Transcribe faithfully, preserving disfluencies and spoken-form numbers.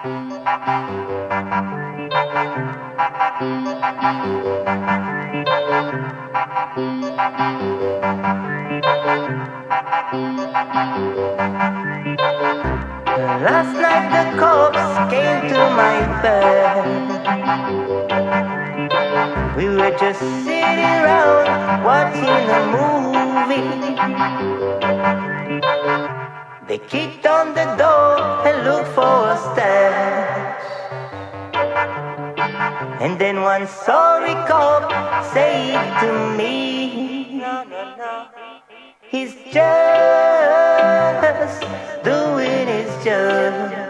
Last night the cops came to my bed. We were just sitting around watching a movie. They kicked on the door and looked for a stash. And then one sorry cop said to me, he's just doing his job.